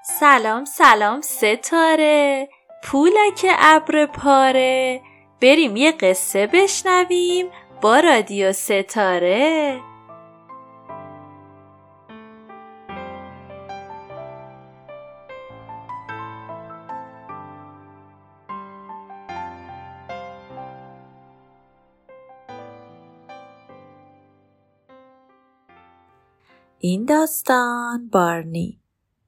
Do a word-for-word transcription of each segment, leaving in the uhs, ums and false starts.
سلام سلام ستاره، پولک ابر پاره، بریم یه قصه بشنویم با رادیو ستاره. این داستان بارنی.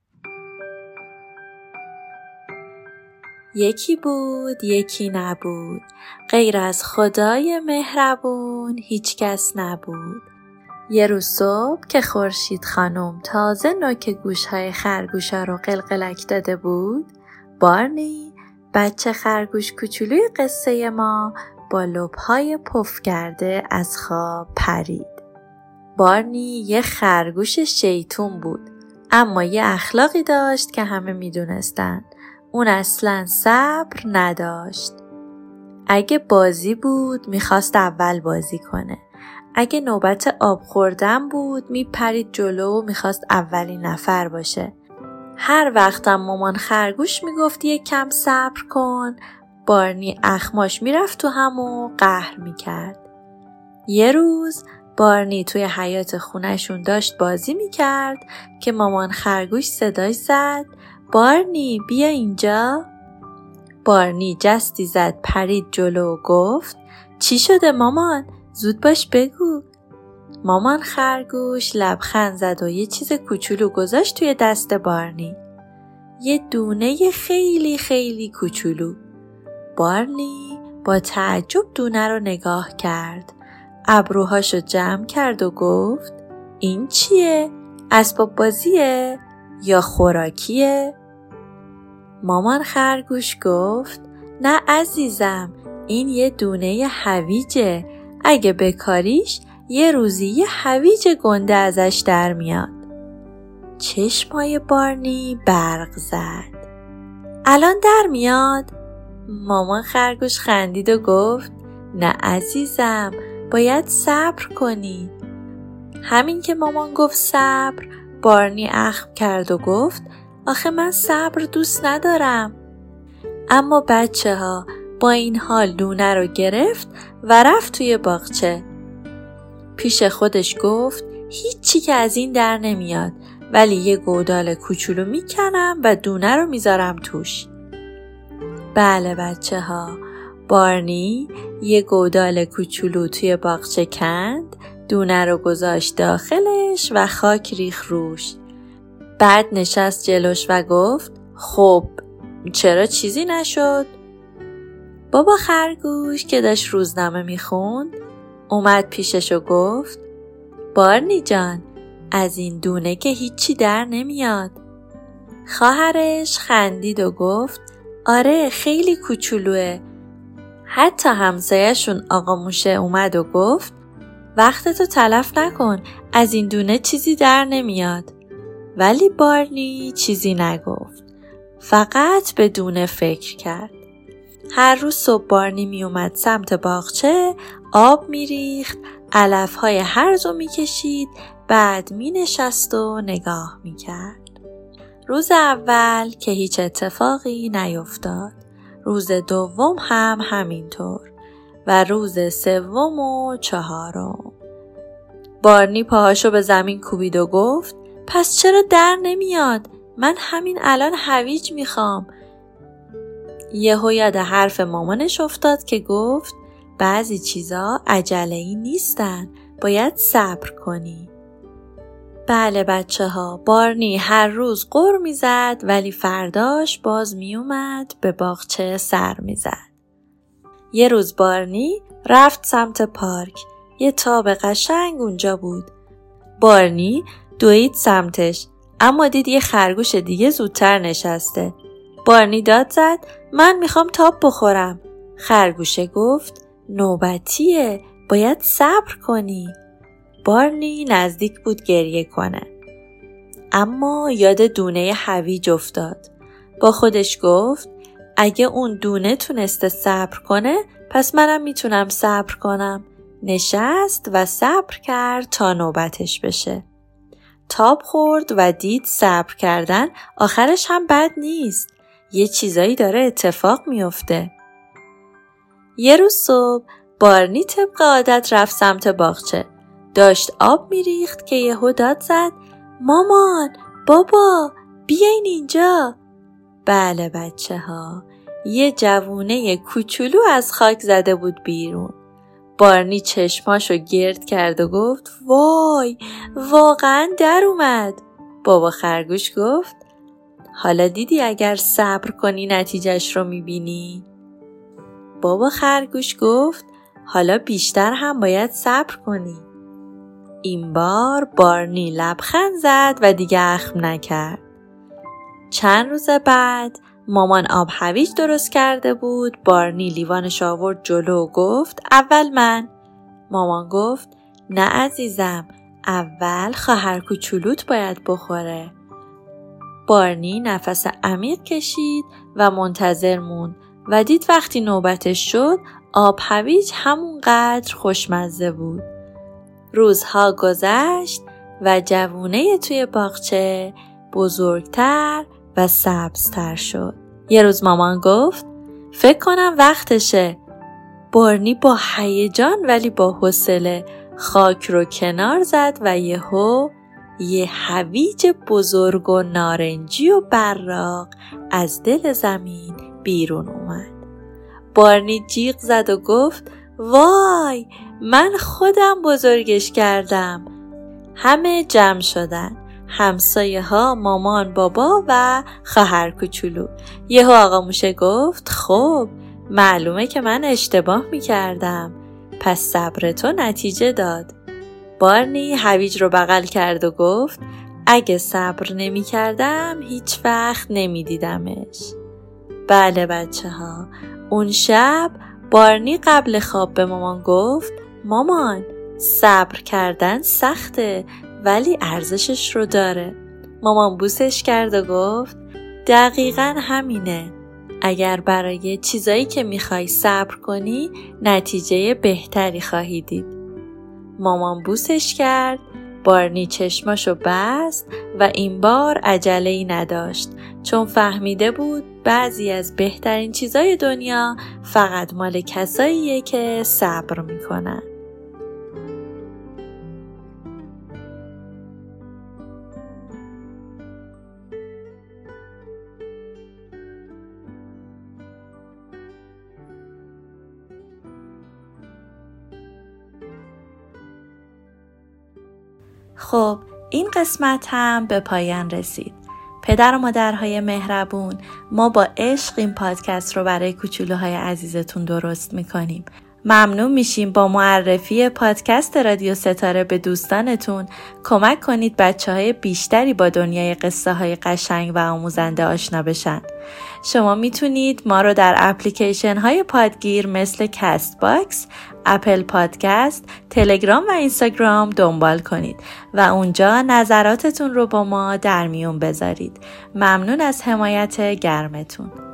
یکی بود یکی نبود، غیر از خدای مهربون هیچ کس نبود. یه روز صبح که خورشید خانم تازه نوک گوشهای خرگوشا رو قلقلک داده بود، بارنی بچه خرگوش کوچولوی قصه ما با لب‌های پف کرده از خواب پرید. بارنی یه خرگوش شیطون بود، اما یه اخلاقی داشت که همه میدونستن. اون اصلاً صبر نداشت. اگه بازی بود میخواست اول بازی کنه. اگه نوبت آب خوردن بود میپرید جلو و میخواست اولین نفر باشه. هر وقتم مامان خرگوش میگفت یک کم صبر کن، بارنی اخماش میرفت تو هم و قهر میکرد. یه روز بارنی توی حیاط خونه‌شون داشت بازی میکرد که مامان خرگوش صداش زد: بارنی بیا اینجا. بارنی جستی زد پرید جلو و گفت: چی شده مامان؟ زود باش بگو. مامان خرگوش لبخند زد و یه چیز کوچولو گذاشت توی دست بارنی. یه دونه خیلی خیلی کوچولو. بارنی با تعجب دونه رو نگاه کرد. ابروهاشو جمع کرد و گفت: این چیه؟ اسباب بازیه؟ یا خوراکیه؟ مامان خرگوش گفت: نه عزیزم، این یه دونه هویجه. اگه بکاریش یه روزی یه هویج گنده ازش در میاد. چشمای بارنی برق زد. الان در میاد؟ مامان خرگوش خندید و گفت: نه عزیزم، باید صبر کنی. همین که مامان گفت صبر، بارنی اخم کرد و گفت: آخه من صبر دوست ندارم. اما بچه ها با این حال دونه رو گرفت و رفت توی باغچه. پیش خودش گفت: هیچی که از این در نمیاد، ولی یه گودال کوچولو میکنم و دونه رو میذارم توش. بله بچه ها، بارنی یه گودال کوچولو توی باغچه کند، دونه رو گذاشت داخلش و خاک ریخ روش. بعد نشست جلوش و گفت: خب چرا چیزی نشد؟ بابا خرگوش که داشت روزنامه میخوند اومد پیشش و گفت: بارنی جان، از این دونه که هیچی در نمیاد. خواهرش خندید و گفت: آره خیلی کوچولوه. حتی همسایه‌شون آقا موشه اومد و گفت: وقتتو تلف نکن، از این دونه چیزی در نمیاد. ولی بارنی چیزی نگفت، فقط به دونه فکر کرد. هر روز صبح بارنی می اومد سمت باغچه، آب می ریخت، علفهای هرزو می کشید، بعد می نشست و نگاه می کرد. روز اول که هیچ اتفاقی نیفتاد، روز دوم هم همینطور و روز سوم و چهارم. بارنی پاهاشو به زمین کوبید و گفت: پس چرا در نمیاد؟ من همین الان هویج میخوام. یهو یاد حرف مامانش افتاد که گفت: بعضی چیزا عجله‌ای نیستن، باید صبر کنی. بله بچه ها، بارنی هر روز غر میزد ولی فرداش باز میومد به باغچه سر میزد. یه روز بارنی رفت سمت پارک. یه تاب قشنگ اونجا بود. بارنی دوید سمتش، اما دید یه خرگوش دیگه زودتر نشسته. بارنی داد زد: من میخوام تاب بخورم. خرگوشه گفت: نوبتیه، باید صبر کنی. بارنی نزدیک بود گریه کنه، اما یاد دونه هویج افتاد. با خودش گفت: اگه اون دونه تونسته صبر کنه، پس منم میتونم صبر کنم. نشست و صبر کرد تا نوبتش بشه. تاب خورد و دید صبر کردن آخرش هم بد نیست. یه چیزایی داره اتفاق میفته. یه روز صبح بارنی طبق عادت رفت سمت باغچه. داشت آب میریخت که یهو داد زد: مامان، بابا، بیاین اینجا. بله بچه ها، یه جوونه کوچولو از خاک زده بود بیرون. بارنی چشماشو گرد کرد و گفت: وای، واقعا در اومد. بابا خرگوش گفت: حالا دیدی اگر صبر کنی نتیجهش رو میبینی؟ بابا خرگوش گفت: حالا بیشتر هم باید صبر کنی. این بار بارنی لبخند زد و دیگه اخم نکرد. چند روز بعد مامان آب هویج درست کرده بود. بارنی لیوانش آورد جلو و گفت: اول من. مامان گفت: نه عزیزم، اول خواهر کوچولوت باید بخوره. بارنی نفس عمیق کشید و منتظر موند و دید وقتی نوبتش شد آب هویج همونقدر خوشمزه بود. روزها گذشت و جوونه توی باغچه بزرگتر و سبزتر شد. یه روز مامان گفت: فکر کنم وقتشه. بارنی با هیجان ولی با حوصله خاک رو کنار زد و یهو یه هویج بزرگ و نارنجی و براق از دل زمین بیرون اومد. بارنی جیغ زد و گفت: وای، من خودم بزرگش کردم. همه جمع شدن، همسایه ها، مامان، بابا و خواهر کوچولو. یهو آقا موشه گفت: خب معلومه که من اشتباه می کردم، پس صبر تو نتیجه داد. بارنی هویج رو بغل کرد و گفت: اگه صبر نمی کردم هیچ وقت نمی دیدمش. بله بچه ها، اون شب بارنی قبل خواب به مامان گفت: مامان، صبر کردن سخته ولی ارزشش رو داره. مامان بوسش کرد و گفت: دقیقاً همینه. اگر برای چیزایی که میخوای صبر کنی نتیجه بهتری خواهی دید. مامان بوسش کرد. بارنی چشماشو بست و این بار عجله‌ای نداشت، چون فهمیده بود بعضی از بهترین چیزای دنیا فقط مال کساییه که صبر میکنن. خب این قسمت هم به پایان رسید. پدر و مادرهای مهربون، ما با عشق این پادکست رو برای کوچولوهای عزیزتون درست میکنیم. ممنون میشیم با معرفی پادکست رادیو ستاره به دوستانتون کمک کنید بچه های بیشتری با دنیای قصه های قشنگ و آموزنده آشنا بشن. شما میتونید ما رو در اپلیکیشن های پادگیر مثل کست باکس، اپل پادکست، تلگرام و اینستاگرام دنبال کنید و اونجا نظراتتون رو با ما در میون بذارید. ممنون از حمایت گرمتون.